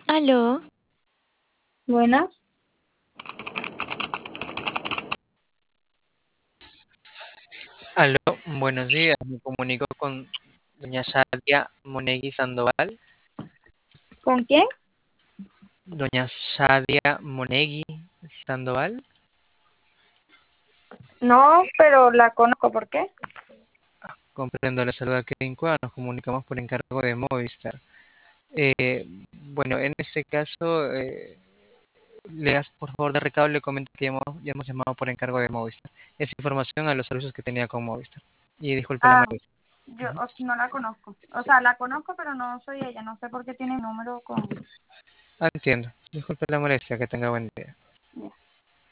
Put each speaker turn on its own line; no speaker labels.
Aló,
Buenas,
Aló, buenos días. Me comunico con doña Shadia Monegui Sandoval.
¿con quién?
Doña Shadia Monegui Sandoval.
No, pero la conozco, ¿por qué?
Comprendo, la saluda Kevin Cueva. Nos comunicamos por encargo de Movistar. Eh, bueno, en este caso, le das por favor de recado, le comento que ya hemos llamado por encargo de Movistar. Es información a los servicios que tenía con Movistar. Y disculpe la
Ah,
molestia.
yo no la conozco. O sea, la conozco, pero no soy ella. No sé por qué tiene mi número con...
Ah, entiendo. Disculpe la molestia, que tenga buen día.